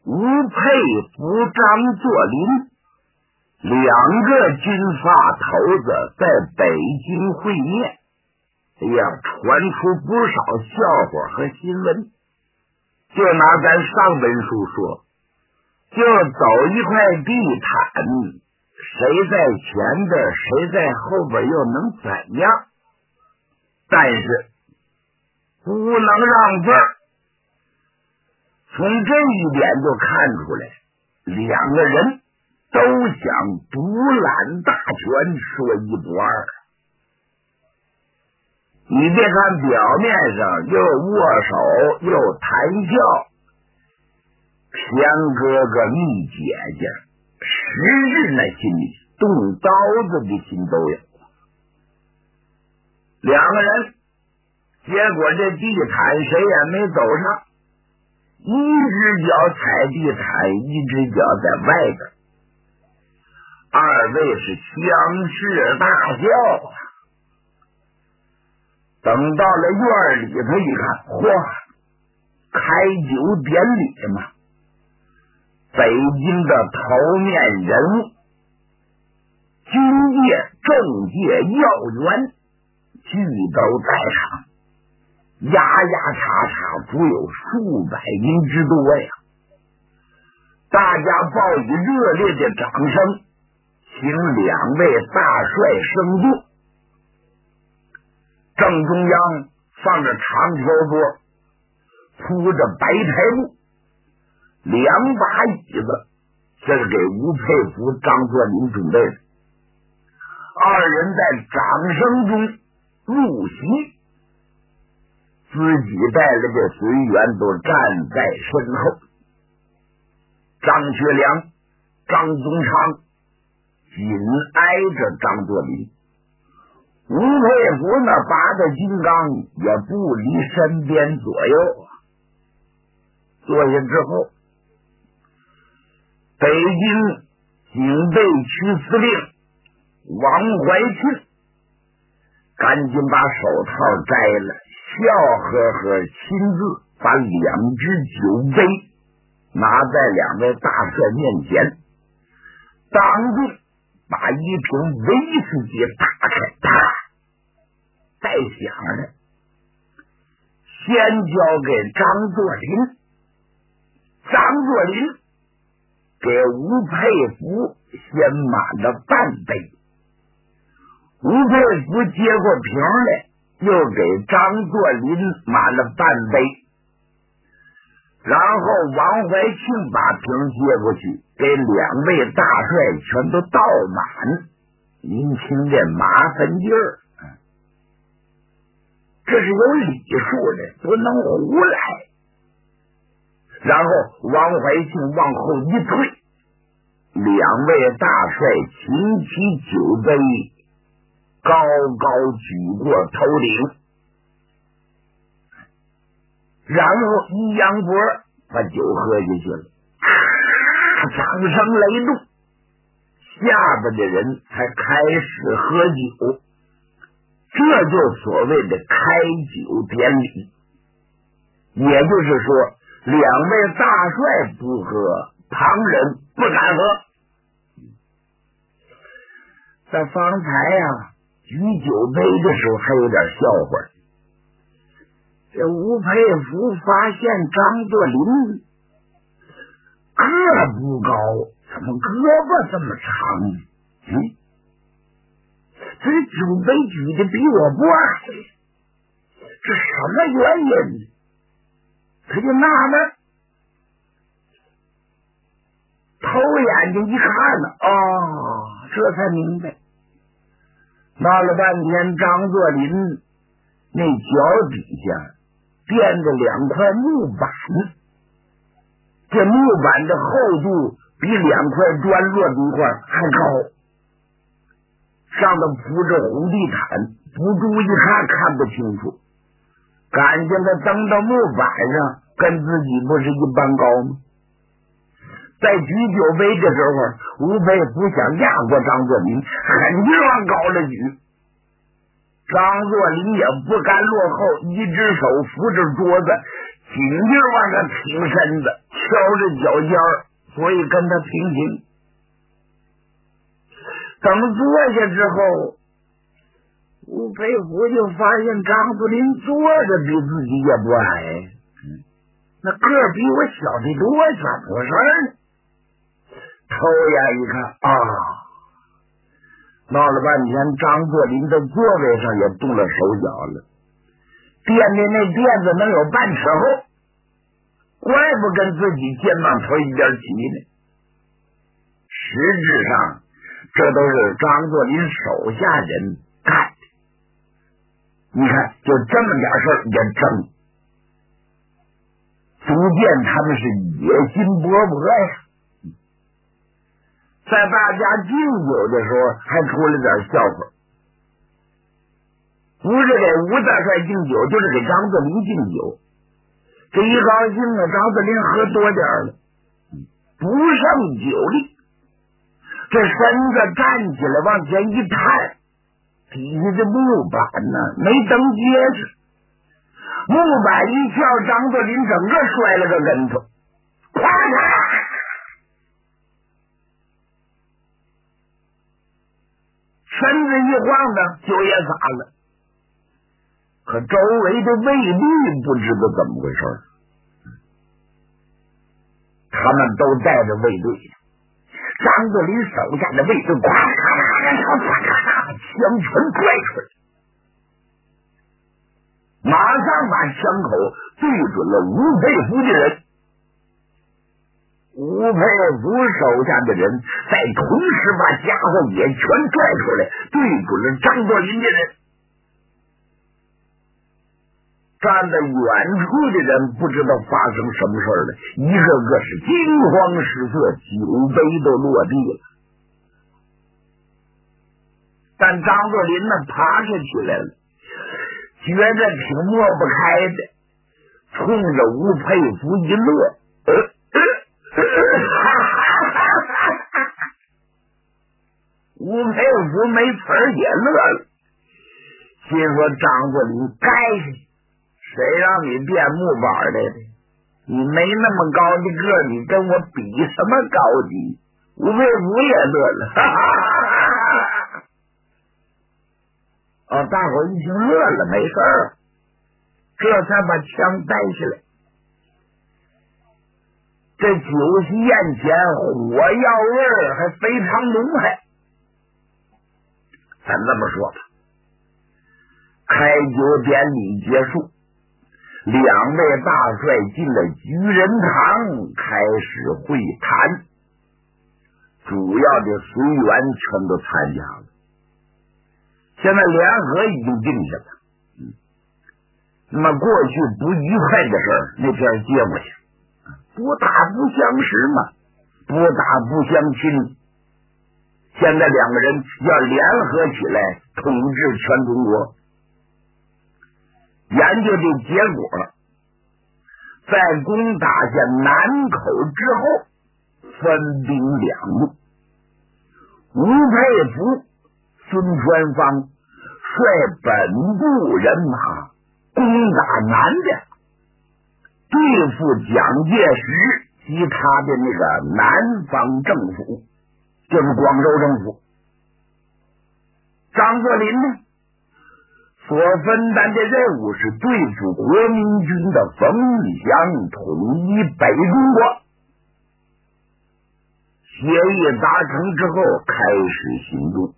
吴佩孚、张作霖两个军阀头子在北京会面，哎呀，传出不少笑话和新闻。就拿咱上本书说，就走一块地毯，谁在前边谁在后边又能怎样？但是不能让份儿。从这一点就看出来，两个人都想独揽大权，说一不二。你别看表面上又握手又谈笑，偏哥哥蜜姐姐实质那心里动刀子的心都有。两个人结果这地毯谁也没走上，一只脚踩地毯，一只脚在外边，二位是相视大笑啊。等到了院里头一看，嚯，开酒典礼嘛，北京的头面人物，军界、政界要员俱都在场，压叉足有数百人之多呀！大家报以热烈的掌声，请两位大帅升座。正中央放着长条桌，铺着白台布，两把椅子，这是给吴佩孚、张作霖准备的。二人在掌声中入席，自己带了个随员都站在身后。张学良、张宗昌紧挨着张作霖，吴佩孚那拔的金刚也不离身边左右。坐下之后，北京警备区司令王怀庆赶紧把手套摘了，笑呵呵亲自把两只酒杯拿在两位大帅面前，当众把一瓶威士忌打开，啪，带响的，先交给张作霖。张作霖给吴佩孚先满了半杯，吴佩孚接过瓶来，又给张作霖满了半杯，然后王怀庆把瓶接过去，给两位大帅全都倒满。您听这麻烦劲儿，这是有礼数的，不能胡来。然后王怀庆往后一退，两位大帅擎起酒杯，高高举过头顶，然后一扬脖把酒喝下去了。掌声雷动，下边的人才开始喝酒，这就所谓的开酒典礼。也就是说，两位大帅不喝，旁人不敢喝。在方才举酒杯的时候还有点笑话。这吴佩孚发现张作霖个不高，怎么胳膊这么长？这酒杯举的比我不矮，这什么原因？他就纳闷，偷眼睛一看呢，这才明白。闹了半天，张作霖那脚底下垫着两块木板，这木板的厚度比两块砖摞的一块还高，上头铺着红地毯，不注意看不清楚，感觉他蹬到木板上，跟自己不是一般高吗？在举酒杯的时候，吴佩孚想压过张作霖，狠劲往高了举，张作霖也不甘落后，一只手扶着桌子，紧劲往上挺身子， 着脚尖儿，所以跟他平行。等坐下之后，吴佩孚就发现张作霖坐着比自己也不矮，那个儿比我小得多，怎么回事呢？偷眼一看啊，闹了半天，张作霖的座位上也动了手脚了，垫的那垫子能有半尺厚，怪不跟自己肩膀头一点起呢。实质上，这都是张作霖手下人干的。你看，就这么点事儿也争，足见他们是野心勃勃呀。在大家敬酒的时候，还出了点笑话，不是给吴大帅敬酒，就是给张作霖敬酒。这一高兴啊，张作霖喝多点了，不胜酒力，这身子站起来往前一探，底下的木板呢没蹬结实，木板一跳，张作霖整个摔了个跟头，咵嚓！身子一晃呢，酒也洒了。可周围的卫律不知道怎么回事，他们都带着卫队。张作霖手下的卫队，咵嚓，枪全拽出来，马上把枪口对准了吴佩孚的人。吴佩孚手下的人在同时把家伙也全拽出来，对准了张作霖的人。站在远处的人不知道发生什么事了，一个个是惊慌失色，酒杯都落地了。但张作霖呢，爬下起来了，觉得挺抹不开的，冲着吴佩孚一乐，吴佩孚没词儿也乐了，心说张作霖该死，谁让你变木板来的？你没那么高的个儿，你跟我比什么高低？吴佩孚也乐了，哈哈哈哈！大伙一听乐了，没事儿，这才把枪带下来。这酒席宴前火药味儿还非常浓还。咱这么说吧，开酒典礼结束，两位大帅进了居仁堂，开始会谈，主要的随员全都参加了。现在联合已经定下了，那么过去不愉快的事儿那天接过去，不打不相识嘛，不打不相亲。现在两个人要联合起来统治全中国。研究的结果，在攻打下南口之后，分兵两路。吴佩孚、孙传芳率本部人马攻打南边，对付蒋介石及他的那个南方政府，就是广州政府。张作霖呢，所分担的任务是对付国民军的冯玉祥，统一北中国。协议达成之后，开始行动。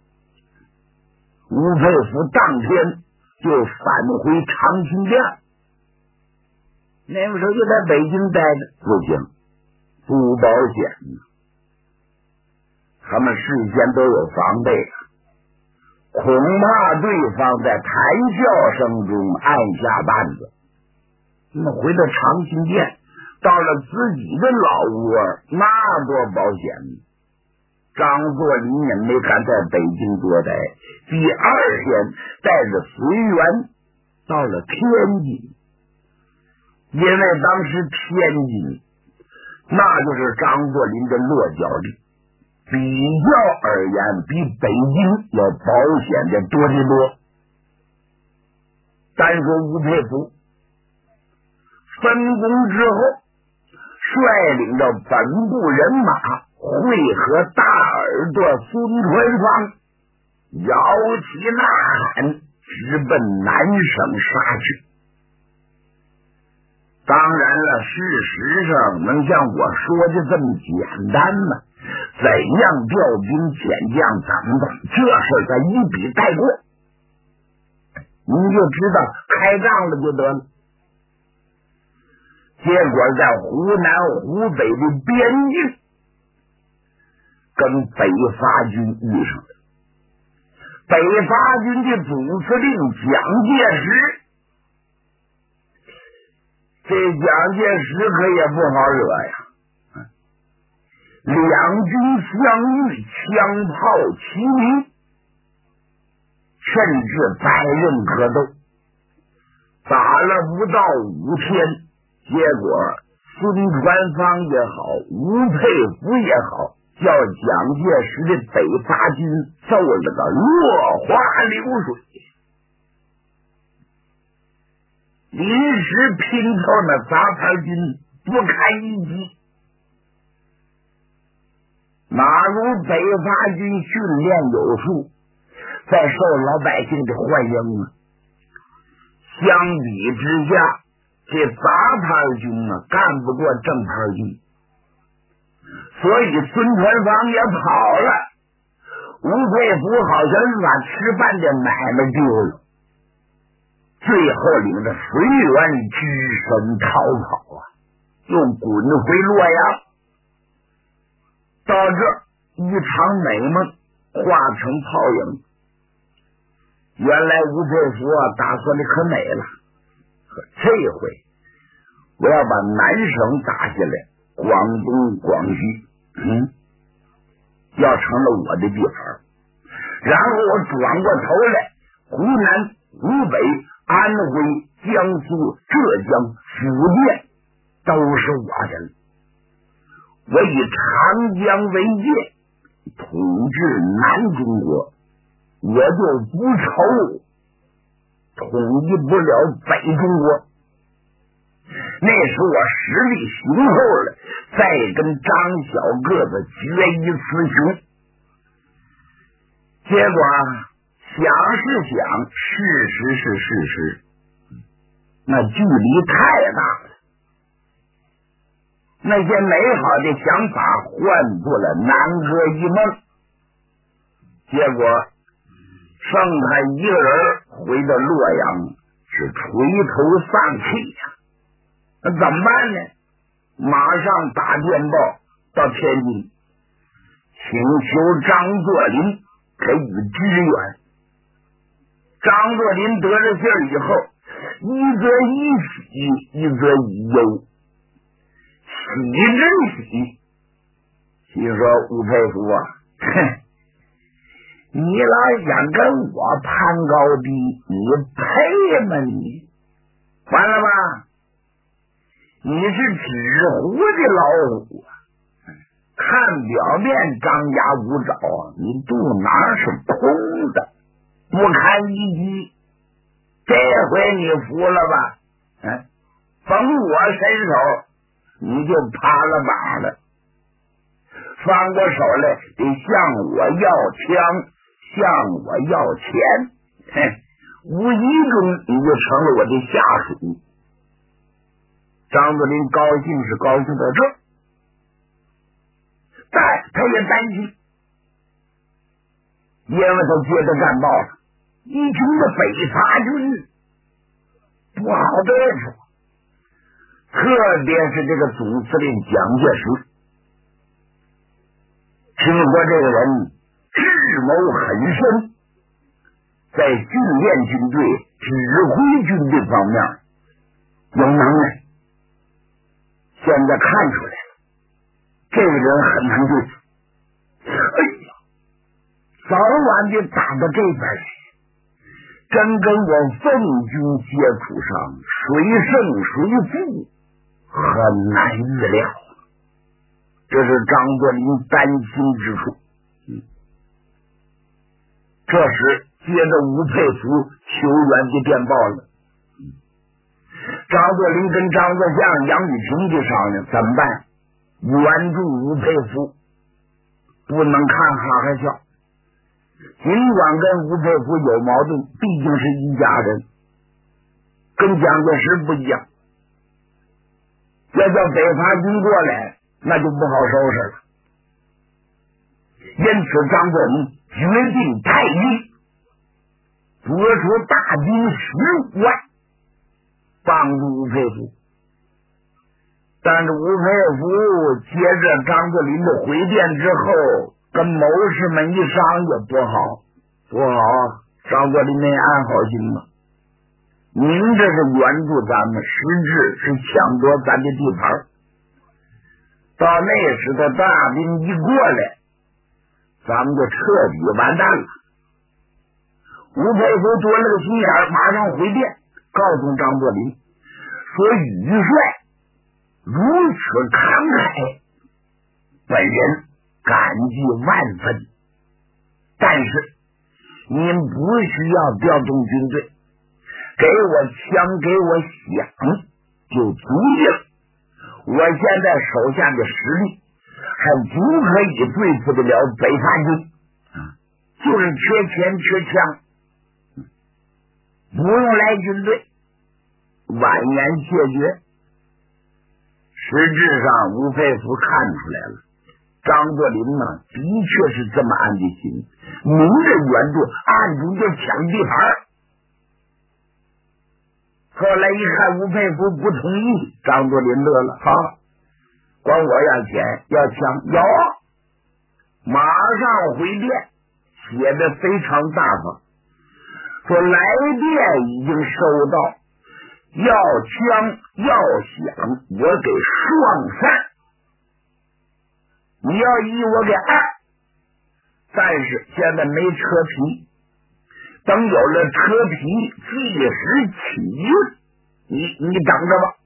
吴佩孚当天就返回长清店，那个时候就在北京待着，不行，不保险呢。他们事先都有防备，恐怕对方在谈笑声中按下担子。那么回到长清店，到了自己的老窝，那多保险呢。张作霖也没敢在北京多待，第二天带着随员到了天津，因为当时天津那就是张作霖的落脚地，比较而言比北京要保险的多得多。单说吴佩孚分工之后， 率领着本部人马会合大耳朵孙传芳，摇旗呐喊，直奔南省杀去。当然了，事实上能像我说的这么简单吗？怎样调兵遣将，怎么这事咱一笔带过，你就知道开仗了就得了。结果在湖南湖北的边境跟北伐军遇上了。北伐军的总司令蒋介石，这蒋介石可也不好惹呀。两军相遇，枪炮齐鸣，甚至百人格斗，打了不到5天，结果孙传芳也好，吴佩孚也好，叫蒋介石的北伐军揍了个落花流水。临时拼凑那杂牌军不堪一击，马如北伐军训练有素，再受老百姓的欢迎啊。相比之下，这杂牌军啊干不过正牌军，所以孙传芳也跑了。吴佩孚好像是把吃饭的买卖丢了，最后领着随员只身逃跑啊，又滚回洛阳。到这一场美梦化成泡影。原来吴佩孚打算的可美了，这回我要把南省打下来，广东广西要成了我的地盘，然后我转过头来，湖南湖北安徽江苏浙江福建都是我的了。我以长江为界，统治南中国，我就不愁统一不了北中国。那时我实力雄厚了，再跟张小个子决一雌雄。结果想是想，事实是事实，那距离太大了。那些美好的想法换作了南柯一梦，结果剩他一个人回到洛阳，是垂头丧气呀。那怎么办呢？马上打电报到天津，请求张作霖给予支援。张作霖得了信儿以后，一则以喜，一则以忧。喜真喜，心说吴佩孚啊，你老想跟我攀高低，你配吗你？完了吧？你是纸糊的老虎啊！看表面张牙舞爪，你肚囊是空的，不堪一击。这回你服了吧？逢我伸手，你就趴了膀了。翻过手来得向我要枪，向我要钱，无意中你就成了我的下属。张作霖高兴是高兴到这，但他也担心，因为他接到战报了，一群的北伐军不好对付，特别是这个总司令蒋介石，听说这个人智谋很深，在训练军队、指挥军队方面有能耐。现在看出来了，这个人很难对付。哎呀，早晚的打到这边去，真跟我奉军接触上，谁胜谁负，很难预料。这是张作霖担心之处。这时接着吴佩孚求援的电报了。 张作霖跟张作相、杨玉婷就商量怎么办，援助吴佩孚，不能看哈哈笑。尽管跟吴佩孚有矛盾，毕竟是一家人，跟蒋介石不一样。要叫北伐军过来，那就不好收拾了。因此，张作霖决定派兵拨出大军15万，帮助吴佩孚。但是吴佩孚接着张作霖的回电之后，跟谋士们一商量，不好，张作霖没安好心嘛。您这是援助咱们，实质是抢夺咱的地盘。到那时候大兵一过来，咱们就彻底完蛋了。吴佩孚多了个心眼，马上回电告诉张作霖说：“余帅如此慷慨，本人感激万分，但是您不需要调动军队，给我枪，给我饷就足矣了。我现在手下的实力还足可以对付得了北伐军，就是缺钱缺枪，不用来军队。”婉言谢绝。实质上吴佩孚看出来了，张作霖呢的确是这么安的心，明着援助，暗中就抢地盘。后来一看吴佩孚不同意，张作霖乐了，好，管我要钱要枪要，马上回电写的非常大方，说来电已经收到，要枪要饷我给双散，你要一我给二，但是现在没车皮，等有了车皮即时起运，你等着吧。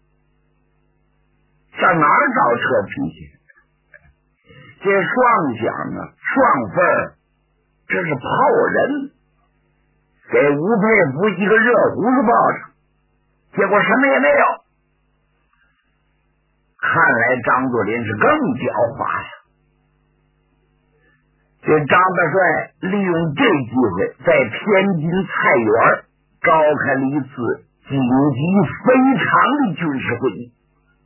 上哪儿找车皮去？这双饷啊，双份这是炮人，给吴佩孚一个热胡子抱着，结果什么也没有。看来张作霖是更狡猾呀。这张大帅利用这机会，在天津菜园召开了一次紧急非常的军事会议，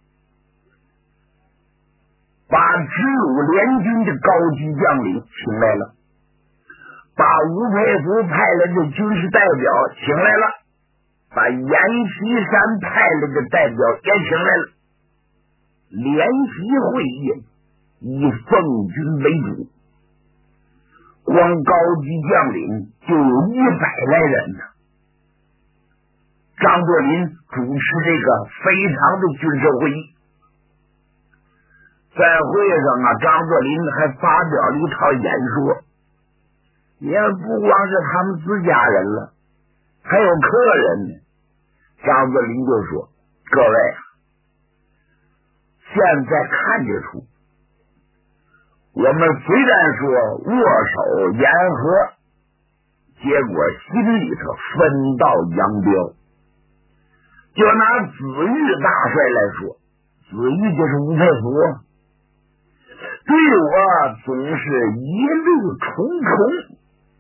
把直鲁联军的高级将领请来了，把吴佩孚派来的军事代表请来了，把阎锡山派来的代表也请来了。联席会议以奉军为主，光高级将领就有100来人呢。张作霖主持这个非常的军事会议，在会上啊，张作霖还发表了一套演说，也不光是他们自家人了，还有客人呢。张作霖就说：“各位啊，现在看得出，我们虽然说握手言和，结果心里头分道扬镳。就拿子玉大帅来说，子玉就是吴佩孚，对我总是一路重重，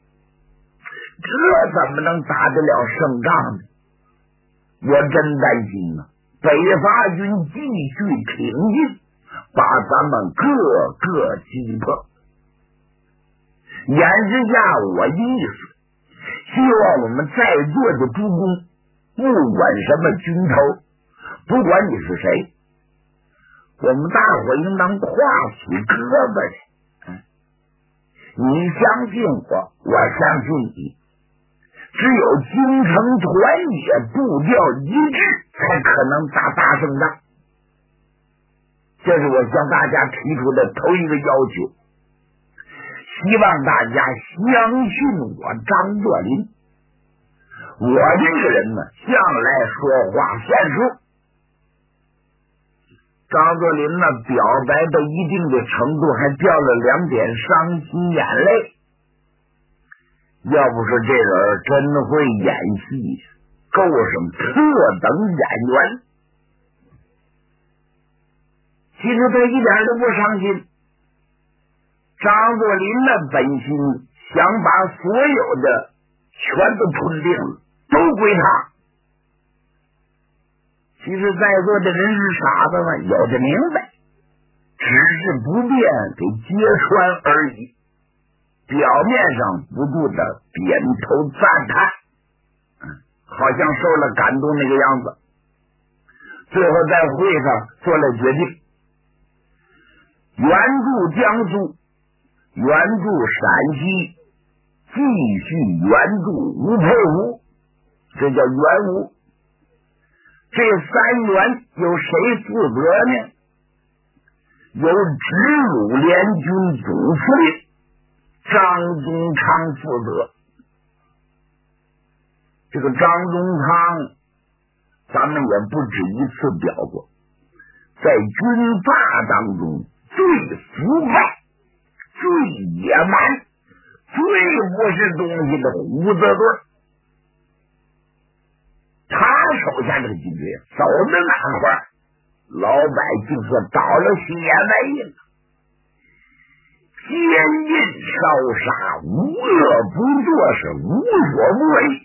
这怎么能打得了胜仗呢？我真担心呢。北伐军继续挺进，把咱们各个击破。言之下我意思，希望我们在座的诸公，不管什么军头，不管你是谁，我们大伙应当挎起胳膊来。你相信我，我相信你。只有精诚团结，步调一致，才可能打大胜仗。这是我向大家提出的头一个要求，希望大家相信我张作霖。我这个人呢，向来说话算数。张作霖呢，表白到一定的程度，还掉了2点伤心眼泪。要不是这人真会演戏， 构成特等演员。其实他一点都不伤心。张作霖的本心想把所有的全都吞并了，都归他。其实在座的人是傻子吗？有的明白，只是不便给揭穿而已。表面上不住的点头赞叹，好像受了感动那个样子。最后在会上做了决定，援助江苏，援助陕西，继续援助吴佩孚，这叫援吴。这三援由谁负责呢？由直鲁联军总司令张宗昌负责。这个张宗昌咱们也不止一次表过，在军阀当中最腐败、最野蛮、最不是东西的胡子队，他手下这个军队走的哪块，老百姓是倒了血霉了，奸淫烧杀，无恶不作，是无所不为。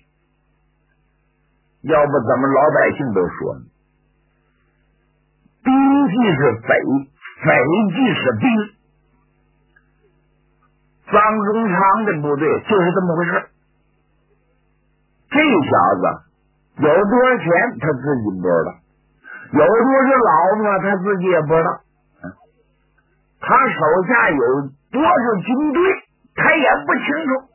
要不怎么老百姓都说呢？兵即是匪，匪即是兵。张宗昌的部队就是这么回事。这小子有多少钱他自己不知道，有多少老婆他自己也不知道，他手下有多少军队他也不清楚。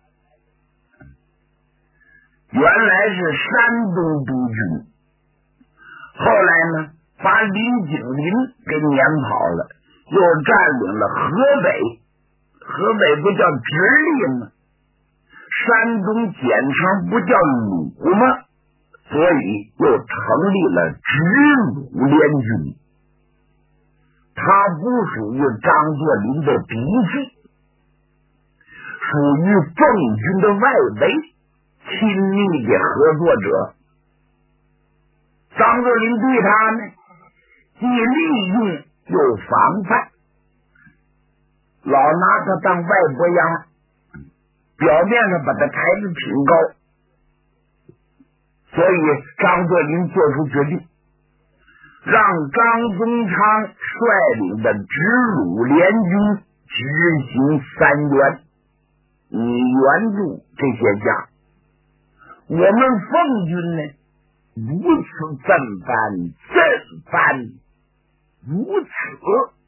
原来是山东督军，后来呢把林景林给撵跑了，又占领了河北。河北不叫直隶吗？山东简称不叫鲁吗？所以又成立了直鲁联军。他不属于张作霖的嫡系，属于奉军的外围，亲密的合作者。张作霖对他呢，既利用又防范，老拿他当外伯样，表面上把他抬得挺高。所以张作霖做出决定，让张宗昌率领的直鲁联军执行三援，你援助这些家，我们奉军呢如此这般，如此